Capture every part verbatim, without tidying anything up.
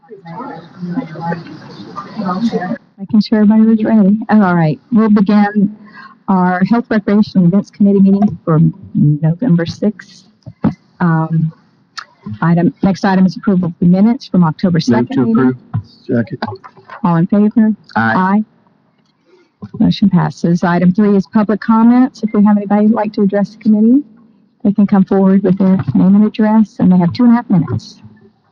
Making sure everybody was ready. All right, we'll begin our Health, Recreation, and Events Committee meeting for November sixth. Um, item, next item is approval of the minutes from October second Move to meeting. approve. Second. All in favor? Aye. Aye. Motion passes. Item three is public comments. If we have anybody who'd like to address the committee, they can come forward with their name and address, and they have two and a half minutes.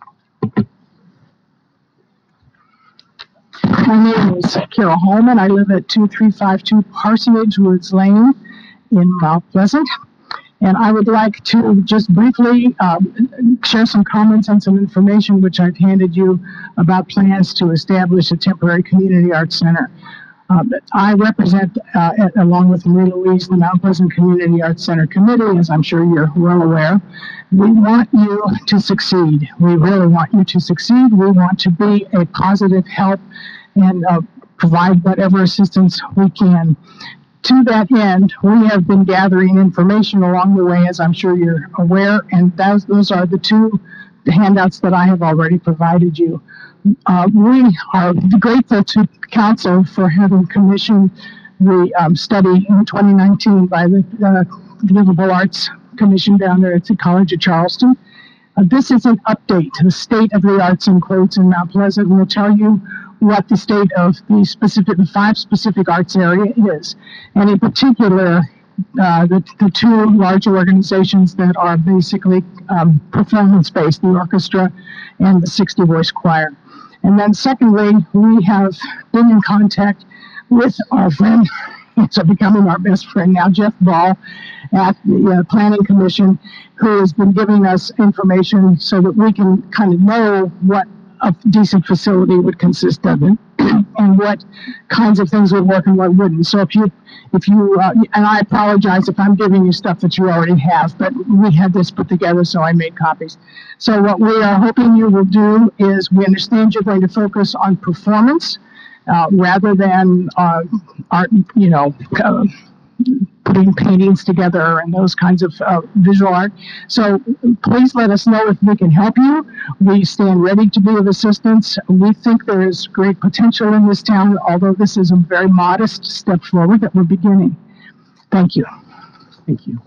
My name is Carol Holman. I live at two three five two Parsonage Woods Lane in Mount Pleasant. And I would like to just briefly um, share some comments and some information which I've handed you about plans to establish a temporary community arts center. Um, I represent, uh, at, along with Marie Louise, the Mount Pleasant Community Arts Center Committee, as I'm sure you're well aware. We want you to succeed. We really want you to succeed. We want to be a positive help and uh, provide whatever assistance we can. To that end, we have been gathering information along the way, as I'm sure you're aware, and those, those are the two handouts that I have already provided you. Uh, we are grateful to Council for having commissioned the um, study in twenty nineteen by the uh, Livable Arts Commission down there at the College of Charleston. Uh, this is an update to the state of the arts and quotes in Mount Pleasant. We'll tell you what the state of the specific, the five specific arts area is. And in particular, uh, the, the two large organizations that are basically um, performance-based, the orchestra and the sixty voice choir. And then secondly, we have been in contact with our friend, so becoming our best friend now, Jeff Ball, at the uh, Planning Commission, who has been giving us information so that we can kind of know what a decent facility would consist of it, and what kinds of things would work and what wouldn't. So if you, if you, uh, and I apologize if I'm giving you stuff that you already have, but we had this put together, so I made copies. So what we are hoping you will do is, we understand you're going to focus on performance uh, rather than uh, art, you know, uh, putting paintings together and those kinds of uh, visual art. So please let us know if we can help you. We stand ready to be of assistance. We think there is great potential in this town, although this is a very modest step forward that we're beginning. Thank you. Thank you.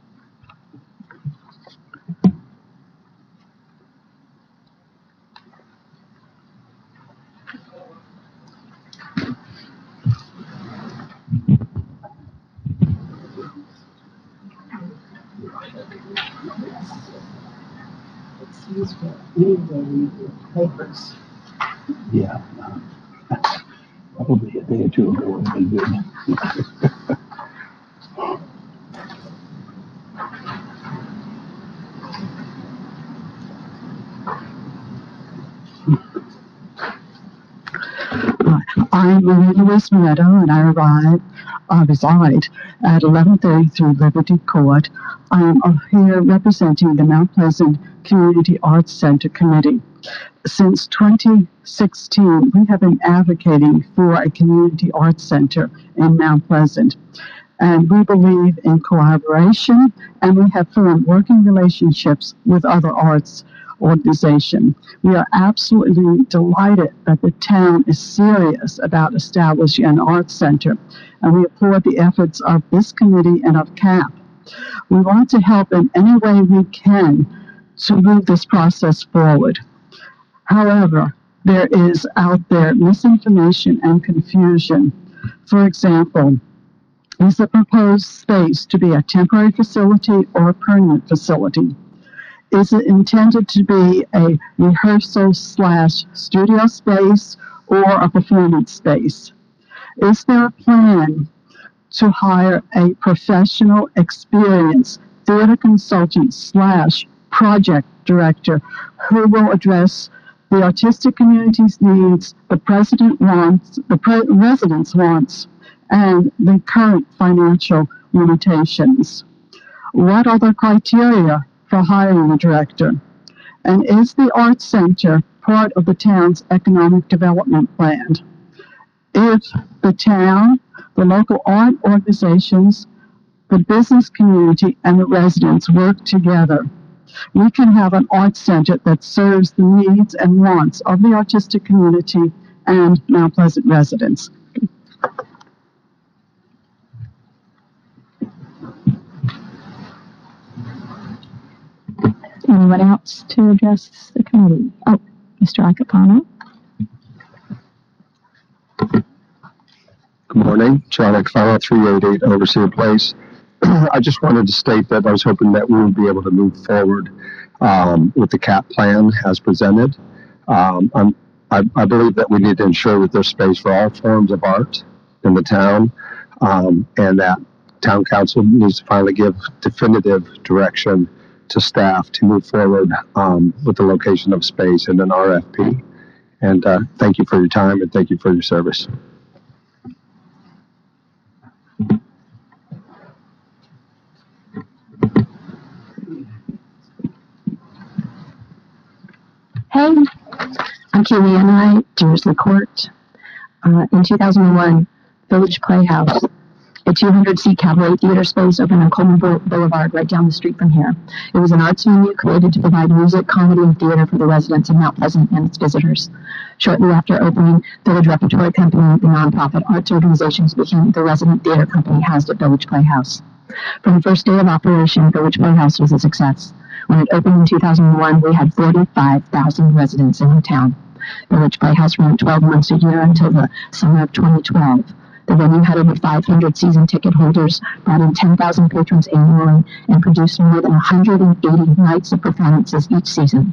Papers. Yeah. uh, Probably a day or two ago would have been good. I'm Marie Louise Meadow, and I arrived, uh, reside at eleven thirty-three Liberty Court. I am uh, here representing the Mount Pleasant Community Arts Center Committee. Since twenty sixteen, we have been advocating for a community arts center in Mount Pleasant. And we believe in collaboration, and we have formed working relationships with other arts organizations. We are absolutely delighted that the town is serious about establishing an arts center, and we applaud the efforts of this committee and of C A P. We want to help in any way we can to move this process forward. However, there is out there misinformation and confusion. For example, is the proposed space to be a temporary facility or a permanent facility? Is it intended to be a rehearsal slash studio space or a performance space? Is there a plan to hire a professional, experienced theater consultant slash project director who will address the artistic community's needs, the president wants, the pre- residents wants, and the current financial limitations? What are the criteria for hiring a director? And is the Arts Center part of the town's economic development plan? If the town, the local art organizations, the business community, and the residents work together, we can have an arts center that serves the needs and wants of the artistic community and Mount Pleasant residents. Anyone else to address the committee? Oh, Mister Akapana. Good morning, John Akfana, three eighty-eight Overseer Place. I just wanted to state that I was hoping that we would be able to move forward um, with the C A P plan as presented. Um, I'm, I, I believe that we need to ensure that there's space for all forms of art in the town, um, and that town council needs to finally give definitive direction to staff to move forward um, with the location of space in an R F P. And uh, thank you for your time, and thank you for your service. Hey, I'm Keely Anai, Jersey Court. Uh, in two thousand one, Village Playhouse, a two hundred seat cabaret theater space opened on Coleman Boulevard right down the street from here. It was an arts venue created to provide music, comedy, and theater for the residents of Mount Pleasant and its visitors. Shortly after opening, Village Repertory Company, the nonprofit arts organizations, became the resident theater company housed at Village Playhouse. From the first day of operation, Village Playhouse was a success. When it opened in two thousand one, we had forty-five thousand residents in the town. Village Playhouse ran twelve months a year until the summer of twenty twelve. The venue had over five hundred season ticket holders, brought in ten thousand patrons annually, and produced more than one hundred eighty nights of performances each season.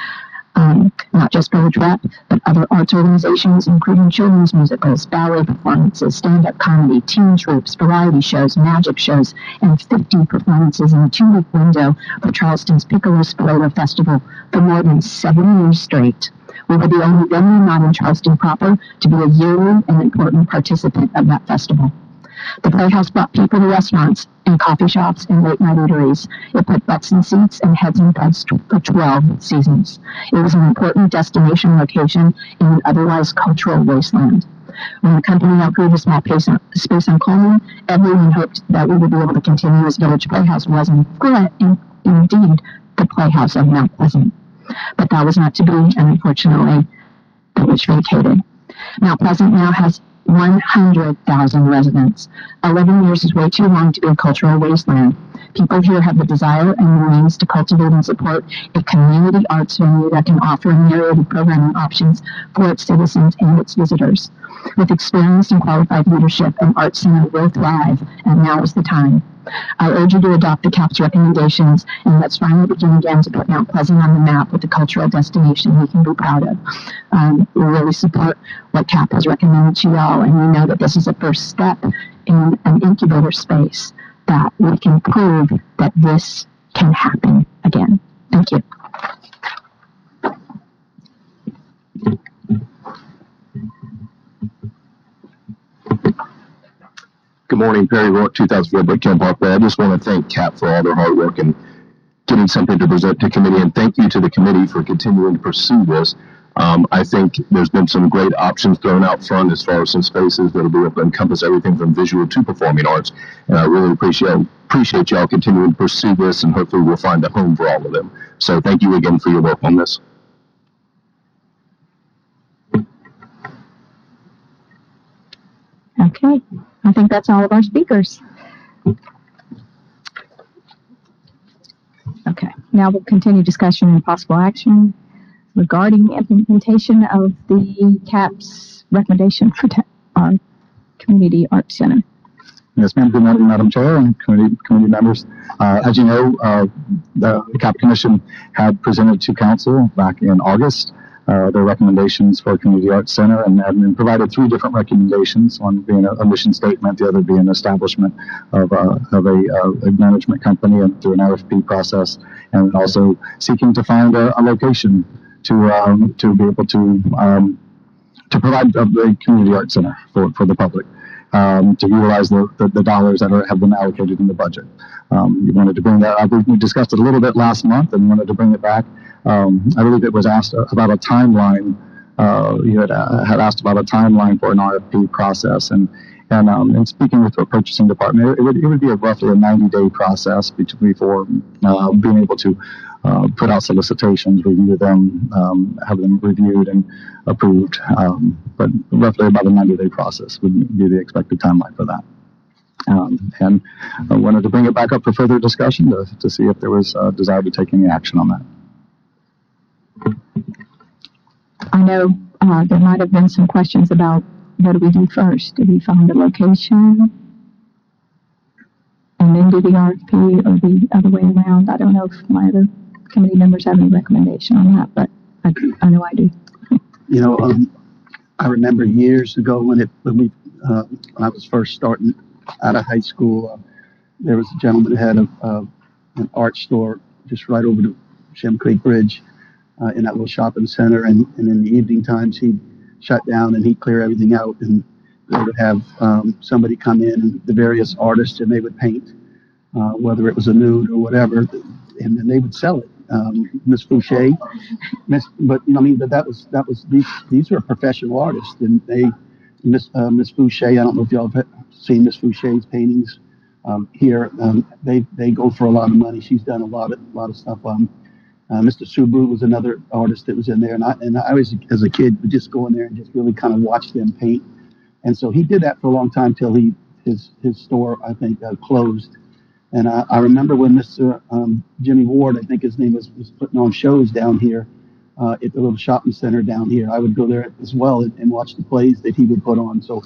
Um, not just Village Rep, but other arts organizations, including children's musicals, ballet performances, stand-up comedy, teen troops, variety shows, magic shows, and fifty performances in a two-week window for Charleston's Piccolo Spoiler Festival for more than seven years straight. We were the only venue not in Charleston proper to be a yearly and important participant of that festival. The Playhouse brought people to restaurants and coffee shops and late-night eateries. It put butts in seats and heads in beds for twelve seasons. It was an important destination location in an otherwise cultural wasteland. When the company outgrew the small space on Coleman, everyone hoped that we would be able to continue as Village Playhouse was, in, in, indeed, the Playhouse of Mount Pleasant. But that was not to be, and unfortunately, Village vacated. Mount Pleasant now has one hundred thousand residents. eleven years is way too long to be a cultural wasteland. People here have the desire and the means to cultivate and support a community arts venue that can offer a myriad of programming options for its citizens and its visitors. With experienced and qualified leadership, an arts center will thrive, and now is the time. I urge you to adopt the C A P's recommendations, and let's finally begin again to put Mount Pleasant on the map with a cultural destination we can be proud of. Um, we really support what C A P has recommended to y'all, and we know that this is a first step in an incubator space that we can prove that this can happen again. Thank you. Good morning, Perry Rourke, two thousand four Bricktown Parkway. I just want to thank C A P for all their hard work and getting something to present to committee, and thank you to the committee for continuing to pursue this. Um, I think there's been some great options thrown out front as far as some spaces that'll be able to encompass everything from visual to performing arts, and I really appreciate appreciate y'all continuing to pursue this, and hopefully we'll find a home for all of them. So thank you again for your work on this. Okay, I think that's all of our speakers. Okay, now we'll continue discussion and possible action regarding implementation of the C A P's recommendation for our Community Arts Center. Yes, ma'am. Good morning, Madam Chair and committee, committee members. Uh, as you know, uh, the, the C A P Commission had presented to Council back in August uh, their recommendations for Community Arts Center, and, and provided three different recommendations, one being a, a mission statement, the other being an establishment of, uh, of a, uh, a management company and through an R F P process, and also seeking to find a, a location to um, to be able to um, to provide a, a community arts center for, for the public, um, to utilize the, the, the dollars that are, have been allocated in the budget. Um, we wanted to bring that up. We discussed it a little bit last month and wanted to bring it back. Um, I believe it was asked about a timeline. Uh, you had, uh, had asked about a timeline for an R F P process, and And, um, and speaking with our purchasing department, it would, it would be a roughly a ninety day process before, uh, being able to, uh, put out solicitations, review them, um, have them reviewed and approved. Um, but roughly about a ninety day process would be the expected timeline for that. Um, and I wanted to bring it back up for further discussion to, to see if there was a desire to take any action on that. I know uh, there might have been some questions about what do we do first? Do we find a location and then do the R F P, or the other way around? I don't know if my other committee members have any recommendation on that, but I, I know I do. You know, um, I remember years ago when it, when we, uh, when I was first starting out of high school, uh, there was a gentleman who had a, uh, an art store just right over the Shem Creek Bridge, uh, in that little shopping center. And, and in the evening times, he'd shut down and he'd clear everything out, and they would have um, somebody come in, and the various artists, and they would paint, uh, whether it was a nude or whatever, and then they would sell it. Um, Miss Fouché, Miss, but you know, I mean, but that was that was these these were professional artists, and they Miss uh, Miss Fouché. I don't know if y'all have seen Miss Fouché's paintings um, here. Um, they they go for a lot of money. She's done a lot of a lot of stuff. Um, uh, Mister Subaru was another artist that was in there, and I and I was as a kid would just go in there and just really kind of watch them paint. And so he did that for a long time till he his his store I think uh, closed. And I, I remember when Mister Um, Jimmy Ward, I think his name was, was putting on shows down here uh, at the little shopping center down here. I would go there as well and, and watch the plays that he would put on. So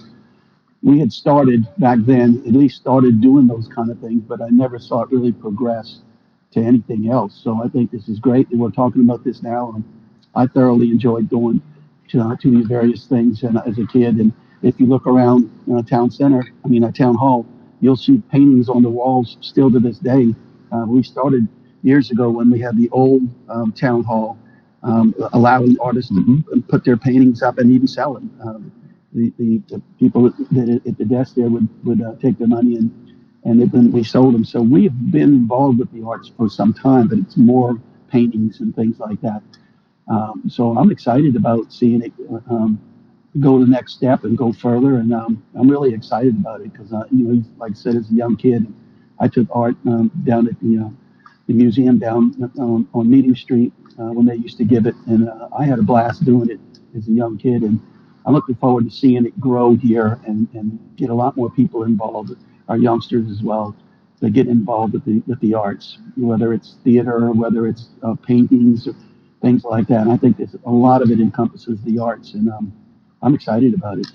we had started back then, at least started doing those kind of things, but I never saw it really progress to anything else. So I think this is great that we're talking about this now. And I thoroughly enjoyed going to, uh, to these various things and, uh, as a kid. And if you look around uh, town center, I mean, uh, town hall, you'll see paintings on the walls still to this day. Uh, we started years ago when we had the old um, town hall, um, allowing artists mm-hmm. to put their paintings up and even sell them. Um, the, the, the people that at the desk there would, would uh, take their money and and then we sold them. So we have been involved with the arts for some time, but it's more paintings and things like that. Um, so I'm excited about seeing it um, go the next step and go further. And um, I'm really excited about it because, uh, you know, like I said, as a young kid, I took art um, down at the, uh, the museum down um, on Meeting Street uh, when they used to give it. And uh, I had a blast doing it as a young kid. And I'm looking forward to seeing it grow here and, and get a lot more people involved, our youngsters as well, to get involved with the, with the arts, whether it's theater or whether it's uh, paintings or things like that. And I think there's a lot of it encompasses the arts. And um, I'm excited about it.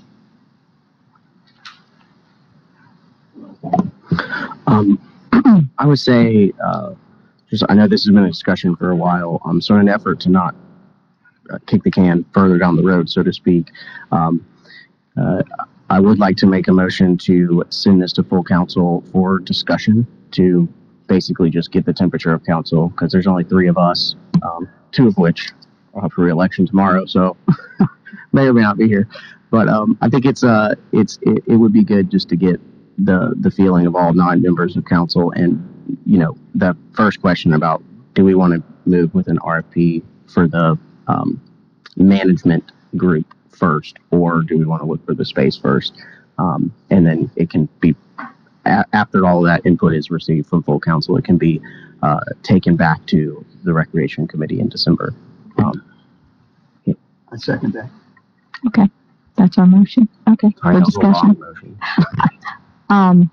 Um, I would say, uh, just I know this has been a discussion for a while. Um, so in an effort to not uh, kick the can further down the road, so to speak, um, uh, I would like to make a motion to send this to full council for discussion to basically just get the temperature of council, because there's only three of us, um, two of which are up for re-election tomorrow, so may or may not be here. But um, I think it's uh it's it, it would be good just to get the the feeling of all nine members of council. And you know, the first question about do we want to move with an R F P for the um, management group first, or do we want to look for the space first? Um, and then it can be a- after all that input is received from full council, it can be uh, taken back to the recreation committee in December. Um, yeah. I second that. Okay, that's our motion. Okay, Sorry, for that was a long discussion. motion. Um,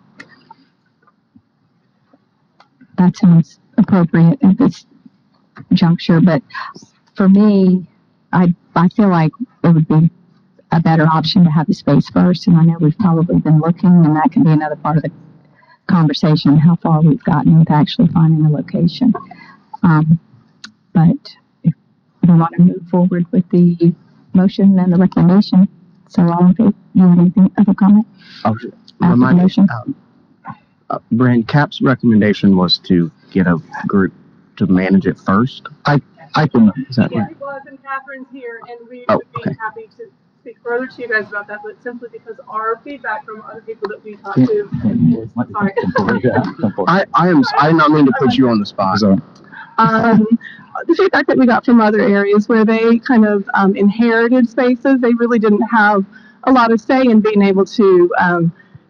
that sounds appropriate at this juncture, but for me, I I feel like it would be a better option to have the space first, and I know we've probably been looking, and that can be another part of the conversation, how far we've gotten with actually finding a location. Um, but if we want to move forward with the motion and the recommendation, so all in favor, you have anything other comment? Oh, After remind the me, motion? um, uh, Brand Cap's recommendation was to get a group to manage it first. I can, Is that Yeah, right? it was, and Catherine's here, and we Oh, would be okay. happy to speak further to you guys about that, but simply because our feedback from other people that we talked to, sorry. I, I am. I did not mean to put you on the spot. So, um, the feedback that we got from other areas where they kind of um, inherited spaces, they really didn't have a lot of say in being able to um,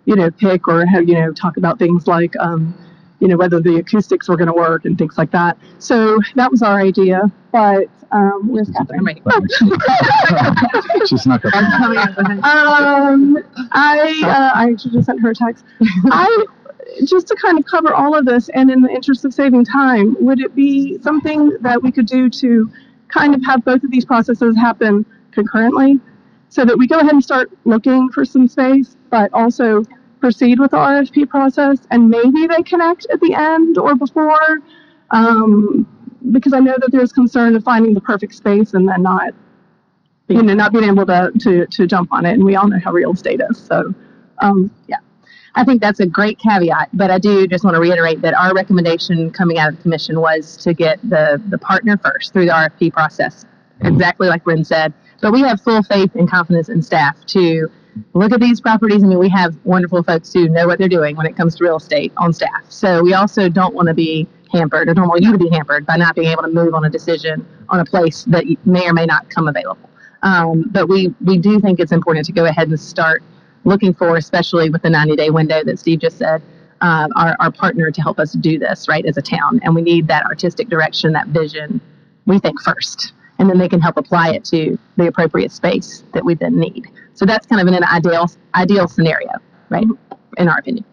you know, pick or have, you know, talk about things like, um, you know, whether the acoustics were going to work and things like that. So that was our idea. But um, where's Catherine? She's not going um, I uh, I actually just sent her a text. I just to kind of cover all of this, and in the interest of saving time, would it be something that we could do to kind of have both of these processes happen concurrently, so that we go ahead and start looking for some space, but also proceed with the R F P process, and maybe they connect at the end or before, um, because I know that there's concern of finding the perfect space and then not, you know, not being able to, to, to jump on it. And we all know how real estate is. So, um, yeah. I think that's a great caveat, but I do just want to reiterate that our recommendation coming out of the commission was to get the, the partner first through the R F P process, exactly like Bryn said. But we have full faith and confidence in staff to look at these properties. I mean, we have wonderful folks who know what they're doing when it comes to real estate on staff. So we also don't want to be hampered, or don't want you to be hampered by not being able to move on a decision on a place that may or may not come available. Um, but we, we do think it's important to go ahead and start looking for, especially with the ninety day window that Steve just said, uh, our, our partner to help us do this, right, as a town. And we need that artistic direction, that vision, we think, first. And then they can help apply it to the appropriate space that we then need. So that's kind of an ideal ideal scenario, right, in our opinion.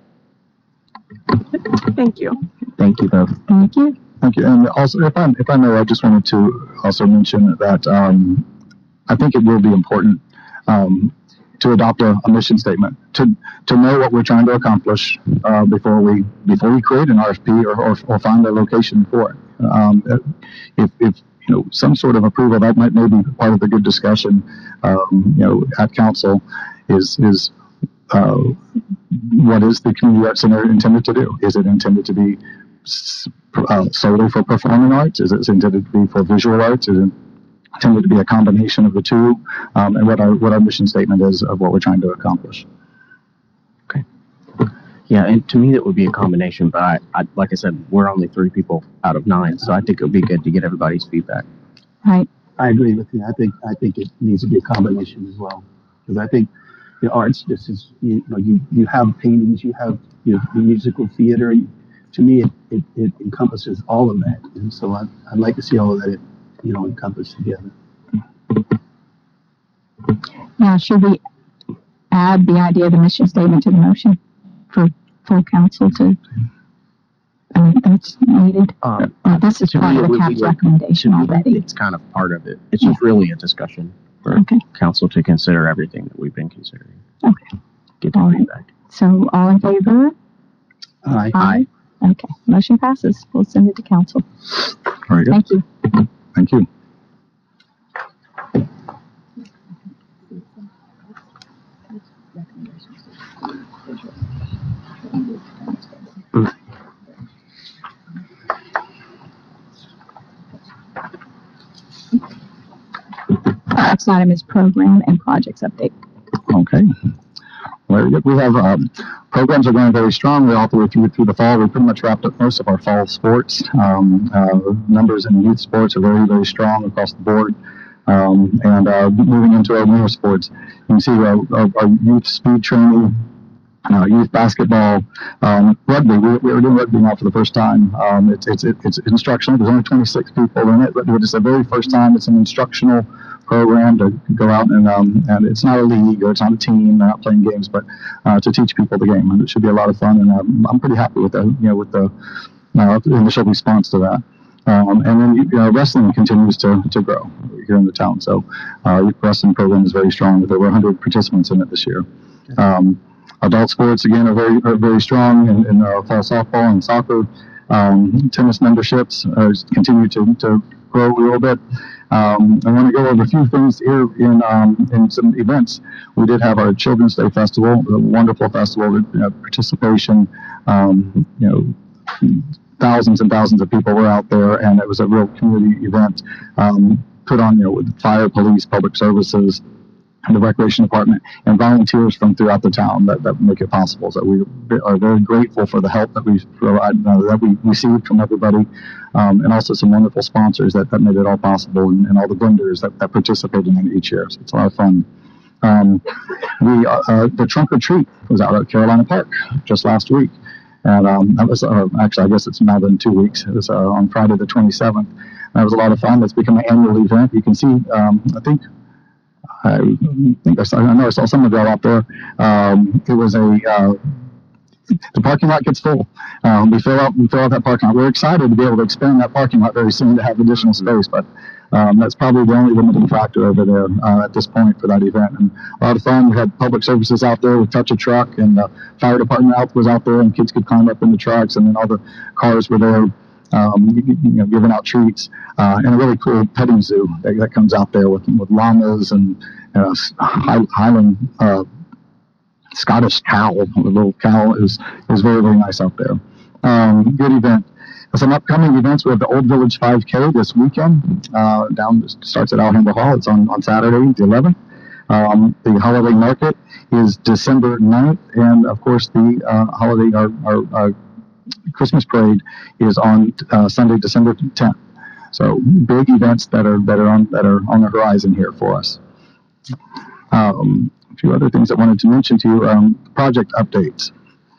Thank you. Thank you both. Thank you. Thank you. And also, if I if I may, I just wanted to also mention that um, I think it will be important um, to adopt a, a mission statement, to to know what we're trying to accomplish uh, before we before we create an R F P or, or, or find a location for it. Um, if if you know some sort of approval, that might maybe be part of the good discussion. Um, you know, at council is is. Uh, what is the community arts center intended to do? Is it intended to be uh, solely for performing arts? Is it intended to be for visual arts? Is it intended to be a combination of the two? Um, and what our what our mission statement is of what we're trying to accomplish. Okay. Yeah, and to me that would be a combination. But I, I like I said, we're only three people out of nine, so I think it would be good to get everybody's feedback. Right. I agree with you. I think I think it needs to be a combination as well, because I think the arts, this is, you know, you, you have paintings, you have, you know, the musical theater. To me, it, it, it encompasses all of that. And so I, I'd like to see all of that, you know, encompassed together. Now, should we add the idea of the mission statement to the motion for full council to, I mean, that's needed? Um, Or this is to part me, of the we- CAP's we- recommendation already? It's kind of part of it. It's just really a discussion for Okay. council to consider everything that we've been considering. Okay. Get the All right. feedback. So all in favor? Aye. Aye. Okay, motion passes. We'll send it to council. Very good. Thank you. Thank you. Next item is program and projects update. Okay. Very good. We have um, programs are going very strongly all the way through through the fall. We pretty much wrapped up most of our fall sports. Um, uh, numbers in youth sports are very, very strong across the board. Um, and uh, moving into our winter sports, you can see our, our, our youth speed training, uh, youth basketball, um, rugby. We, we were doing rugby now for the first time. Um, it's, it's, it's instructional. There's only twenty-six people in it, but it's the very first time it's an instructional program to go out and um, and it's not a league or it's not a team. They're not playing games, but uh, to teach people the game. And it should be a lot of fun. And um, I'm pretty happy with the you know with the uh, initial response to that. Um, and then you know, wrestling continues to, to grow here in the town. So uh, the wrestling program is very strong with over one hundred participants in it this year. Um, adult sports again are very are very strong in, in uh, fall softball and soccer. Um, tennis memberships uh, continue to, to grow a little bit. Um, I want to go over a few things here in um, in some events. We did have our Children's Day Festival, a wonderful festival with you know, participation. Um, you know, thousands and thousands of people were out there, and it was a real community event. Um, put on, you know, with fire, police, public services, and the recreation department, and volunteers from throughout the town that, that make it possible. So we are very grateful for the help that we provide, uh, that we received from everybody, um, and also some wonderful sponsors that, that made it all possible, and, and all the vendors that, that participated in it each year. So it's a lot of fun. Um, we, uh, uh, the trunk or treat was out at Carolina Park just last week. And um, that was, uh, actually, I guess it's now been two weeks. It was uh, on Friday the twenty-seventh. That was a lot of fun. It's become an annual event. You can see, um, I think, I think I saw, I know I saw someone go out there. Um, it was a, uh, the parking lot gets full. Um, we fill out, we fill out that parking lot. We're excited to be able to expand that parking lot very soon to have additional space, but um, that's probably the only limiting factor over there uh, at this point for that event. And a lot of fun. We had public services out there with Touch a Truck, and the fire department out was out there, and kids could climb up in the trucks, and then all the cars were there, um, you, you know, giving out treats, uh, and a really cool petting zoo that, that comes out there with, with llamas and uh, Highland uh, Scottish cow. The little cow is is very, very nice out there. Um, good event. Some upcoming events. We have the Old Village five K this weekend. Uh, down starts at Alhambra Hall. It's on, on Saturday, the eleventh. Um, the holiday market is December ninth, and of course the uh, holiday our, our, our Christmas parade is on uh, Sunday, December tenth. So big events that are that are on that are on the horizon here for us. Um, a few other things I wanted to mention to you. Um, project updates.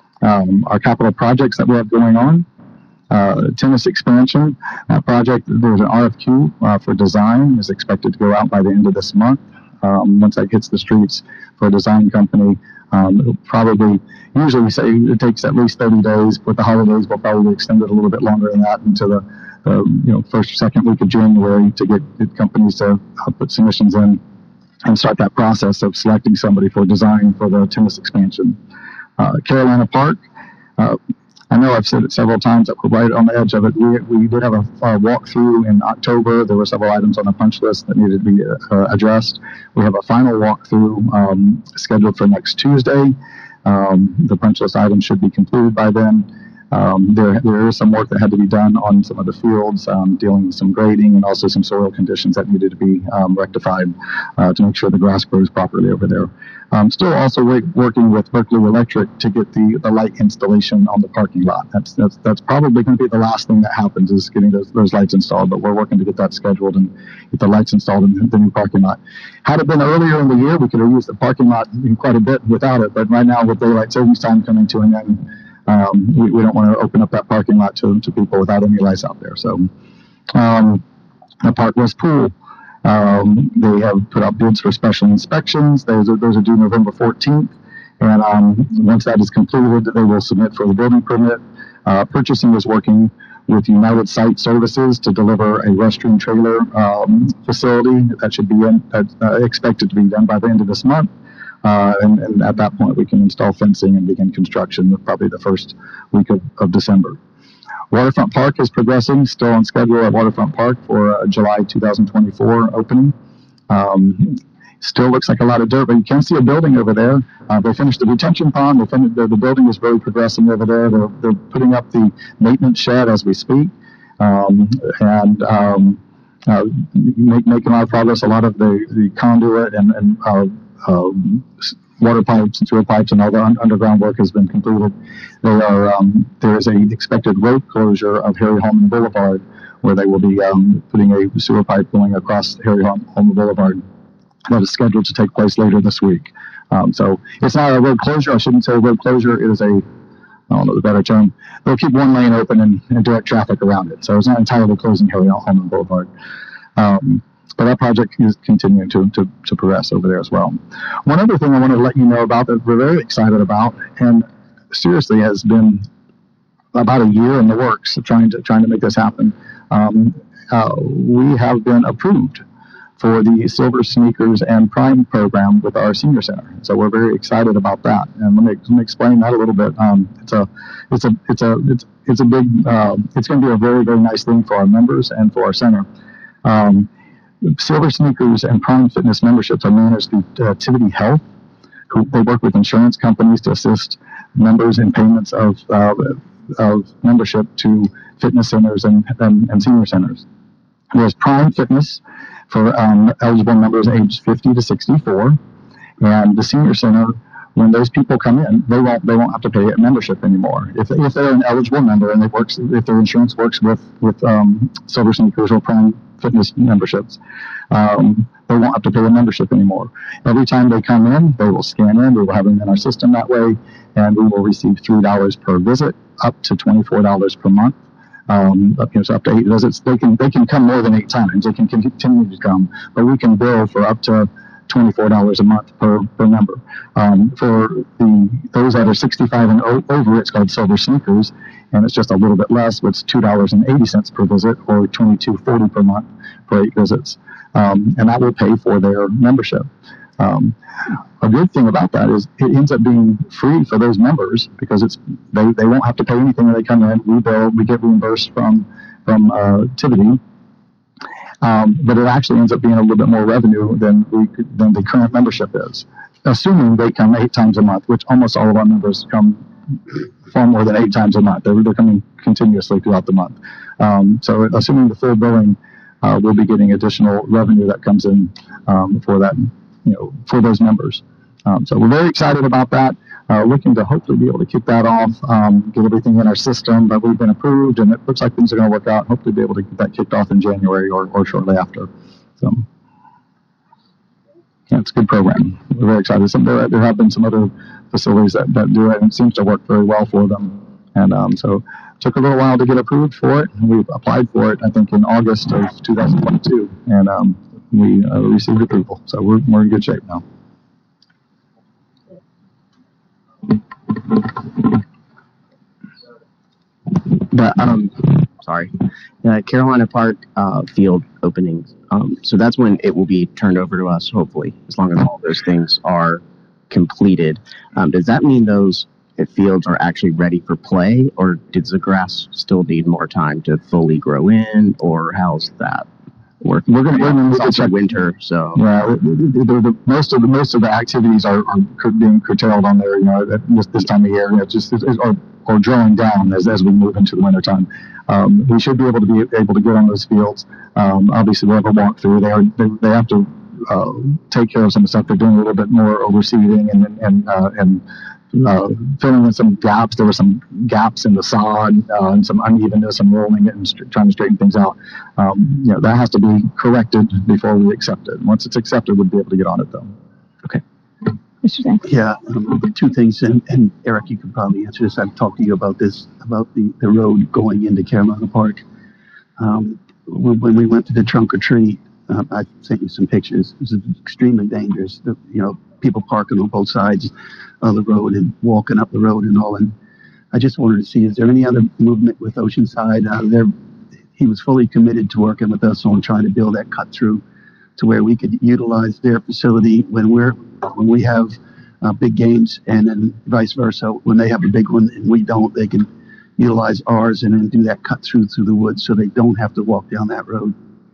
Um, our capital projects that we have going on. Uh, tennis expansion uh, project, there's an R F Q uh, for design is expected to go out by the end of this month. Um, once that hits the streets for a design company, um, it'll probably, usually we say it takes at least thirty days. With the holidays, we'll probably extend it a little bit longer than that into the, the you know, first or second week of January to get, get companies to uh, put submissions in and start that process of selecting somebody for design for the tennis expansion. Uh, Carolina Park, uh, I know I've said it several times that we're right on the edge of it. We, we did have a, a walkthrough in October. There were several items on the punch list that needed to be uh, addressed. We have a final walkthrough um, scheduled for next Tuesday. Um, the punch list items should be completed by then. Um, there, there is some work that had to be done on some of the fields, um, dealing with some grading and also some soil conditions that needed to be um, rectified uh, to make sure the grass grows properly over there. Um, still also working with Berkeley Electric to get the, the light installation on the parking lot. That's that's, that's probably going to be the last thing that happens is getting those, those lights installed, but we're working to get that scheduled and get the lights installed in the new parking lot. Had it been earlier in the year, we could have used the parking lot quite a bit without it, but right now with daylight savings time coming to an end, Um, we, we don't want to open up that parking lot to, to people without any lights out there. So, um, the Park West Pool, um, they have put out bids for special inspections. Those are, those are due November fourteenth. And um, once that is completed, they will submit for the building permit. Uh, purchasing is working with United Site Services to deliver a restroom trailer um, facility that should be in, uh, expected to be done by the end of this month. Uh, and, and at that point, we can install fencing and begin construction probably the first week of, of December. Waterfront Park is progressing, still on schedule at Waterfront Park for uh, July two thousand twenty-four opening. Um, still looks like a lot of dirt, but you can see a building over there. Uh, they finished the detention pond. They finished, the, the building is really progressing over there. They're, they're putting up the maintenance shed as we speak. Um, and um, uh, make, making a lot of progress. A lot of the, the conduit and, and uh, Um, water pipes and sewer pipes and all the un underground work has been completed. There are um, there is a expected road closure of Harry Holman Boulevard, where they will be um, putting a sewer pipe going across Harry Holman Boulevard. That is scheduled to take place later this week. Um, so it's not a road closure. I shouldn't say road closure. It is a, I don't know the better term. They'll keep one lane open and, and direct traffic around it. So it's not entirely closing Harry Holman Boulevard. Um, But that project is continuing to, to, to progress over there as well. One other thing I wanted to let you know about that we're very excited about, and seriously has been about a year in the works of trying to trying to make this happen. Um, uh, we have been approved for the Silver Sneakers and Prime program with our senior center, so we're very excited about that. And let me, let me explain that a little bit. Um, it's a it's a it's a it's it's a big uh, it's going to be a very very nice thing for our members and for our center. Um, Silver Sneakers and Prime Fitness memberships are managed through uh, Activity Health, who they work with insurance companies to assist members in payments of uh, of membership to fitness centers and, and, and senior centers. There's Prime Fitness for um, eligible members aged fifty to sixty-four, and the senior center, when those people come in, they won't they won't have to pay a membership anymore. If if they're an eligible member and it works, if their insurance works with with um, Silver Sneakers or Prime Fitness memberships, um, they won't have to pay a membership anymore. Every time they come in, they will scan in. We will have them in our system that way, and we will receive three dollars per visit, up to twenty-four dollars per month. Um, up, you know, so up to eight visits. They can they can come more than eight times. They can continue to come, but we can bill for up to twenty-four dollars a month per, per member. Um, for the those that are sixty-five and o- over, it's called Silver Sneakers, and it's just a little bit less. It's two dollars and eighty cents per visit, or twenty-two forty per month for eight visits, um, and that will pay for their membership. Um, a good thing about that is it ends up being free for those members because it's they, they won't have to pay anything when they come in. We bill, we get reimbursed from from uh, Tivity. Um, but it actually ends up being a little bit more revenue than we could, than the current membership is, assuming they come eight times a month, which almost all of our members come far more than eight times a month. They're, they're coming continuously throughout the month. Um, so assuming the full billing, uh, we'll be getting additional revenue that comes in um, for that, you know, for those members. Um, so we're very excited about that. Uh, looking to hopefully be able to kick that off, um, get everything in our system, but we've been approved, and it looks like things are going to work out. Hopefully be able to get that kicked off in January or, or shortly after. So, yeah, it's a good program. We're very excited. Some, there, there have been some other facilities that, that do it, and it seems to work very well for them. And um, so it took a little while to get approved for it. We applied for it, I think, in August of two thousand twenty-two, and um, we uh, received approval. So we're, we're in good shape now. The um, sorry, the Carolina Park uh, field openings. Um, so that's when it will be turned over to us, hopefully, as long as all those things are completed. Um, does that mean those fields are actually ready for play, or does the grass still need more time to fully grow in, or how's that work? We're going to it's also winter, so yeah. The, the, the, most of the most of the activities are, are being curtailed on there. You know, at this, this time of year, you know, just or, or drawing down as as we move into the winter time. Um, we should be able to be able to get on those fields. Um, obviously, we'll have a walkthrough. They are they, they have to uh, take care of some stuff. They're doing a little bit more overseeding and and uh, and. Uh, filling in some gaps. There were some gaps in the sod uh, and some unevenness and rolling it and st- trying to straighten things out. Um, you know, that has to be corrected before we accept it. Once it's accepted, we'll be able to get on it, though. Okay. Mister Zhang. Yeah, um, two things, and, and Eric, you could probably answer this. I've talked to you about this, about the, the road going into Carolina Park. Um, when, when we went to the trunk or treat, uh, I sent you some pictures. It was extremely dangerous. The, you know, people parking on both sides of the road and walking up the road and all. And I just wanted to see, is there any other movement with Oceanside? Uh, there, he was fully committed to working with us on trying to build that cut through to where we could utilize their facility when we're when we have uh, big games, and then vice versa. When they have a big one and we don't, they can utilize ours and then do that cut through through the woods, so they don't have to walk down that road.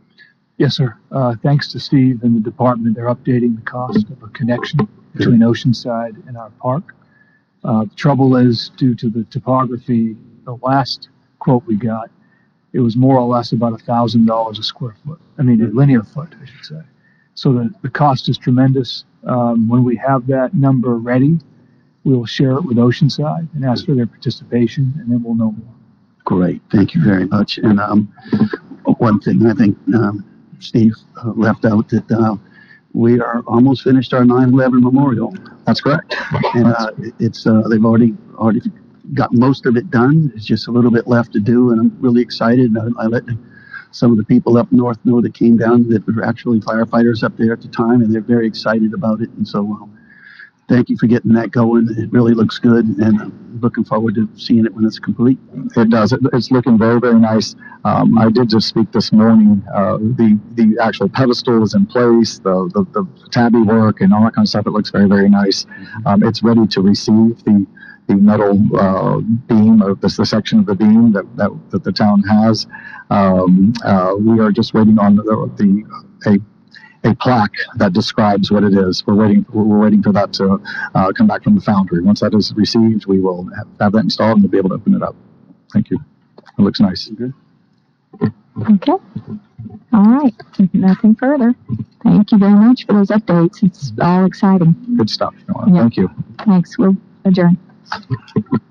Yes, sir. Uh, thanks to Steve and the department, they're updating the cost of a connection between Oceanside and our park. Uh, the trouble is, due to the topography, the last quote we got, it was more or less about a thousand dollars a square foot. I mean, a linear foot, I should say. So the, the cost is tremendous. Um, when we have that number ready, we will share it with Oceanside and ask for their participation, and then we'll know more. Great. Thank you very much. And um, one thing I think um, Steve uh, left out, that uh, we are almost finished our nine eleven memorial. That's correct. And uh, it's uh, they've already already got most of it done. It's just a little bit left to do, and I'm really excited. I, I let some of the people up north know that came down that were actually firefighters up there at the time, and they're very excited about it. And so uh, thank you for getting that going. It really looks good, and I'm looking forward to seeing it when it's complete. It does. It, it's looking very, very nice. Um, I did just speak this morning. Uh, the the actual pedestal is in place, the, the the tabby work and all that kind of stuff. It looks very, very nice. Um, it's ready to receive the the metal uh, beam, or the, the section of the beam that that, that the town has. Um, uh, we are just waiting on the, the a. a plaque that describes what it is. We're waiting. We're waiting for that to uh, come back from the foundry. Once that is received, we will have, have that installed and we'll be able to open it up. Thank you. It looks nice. Good. Okay. All right. Nothing further. Thank you very much for those updates. It's all exciting. Good stuff. Yeah. Thank you. Thanks. We'll adjourn.